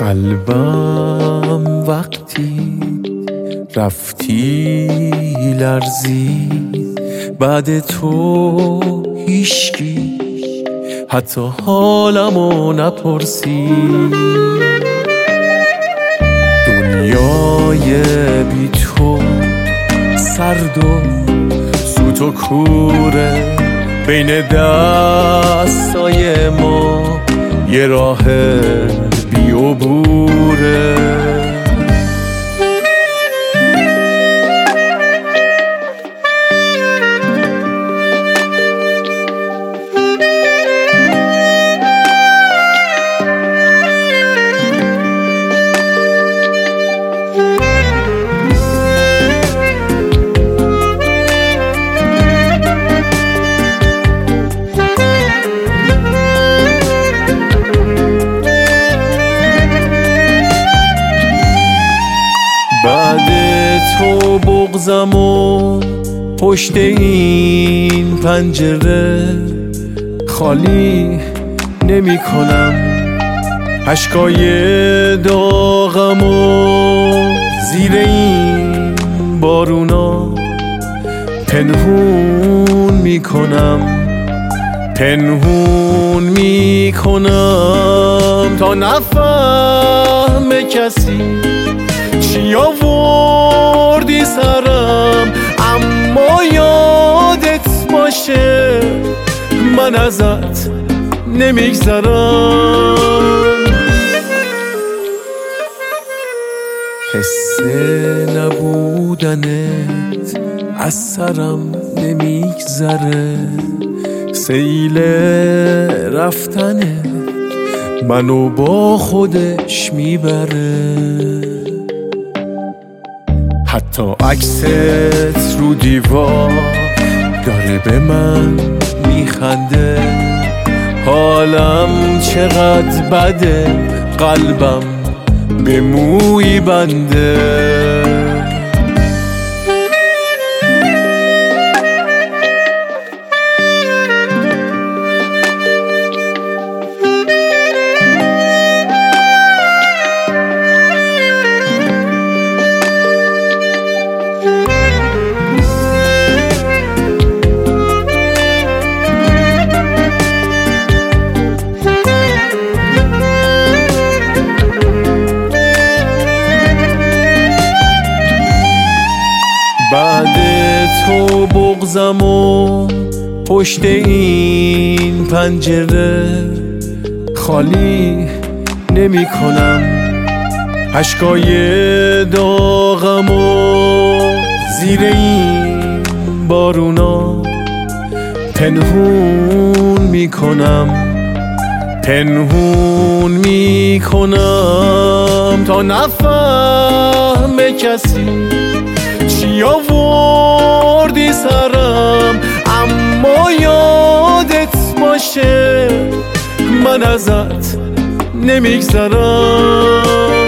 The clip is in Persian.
قلبم وقتی رفتی لرزید، بعد تو هیچکی حتی حالمو نپرسید. دنیای بی تو سرد و سوت و کوره، بین دستای ما یه راه بی عبوره. بعد تو بغضم و پشت این پنجره خالی نمی کنم، اشکای داغم و زیر این بارونا پنهون می کنم، پنهون می کنم تا نفهمه کسی چی آوردی سرم. اما یادت باشه من ازت نمیگذرم. حس نبودنت از سرم نمیگذره، سیل رفتنت منو با خودش میبره. حتی عکست رو دیوار داره به من میخنده، حالم چقدر بده، قلبم به موی بنده. بعد تو بغضم و پشت این پنجره خالی نمی کنم، اشکای داغم و زیر این بارونا پنهون می کنم، پنهون می کنم تا نفهمه کسی چی آوردی سرم. اما یادت باشه من ازت نمیگذرم.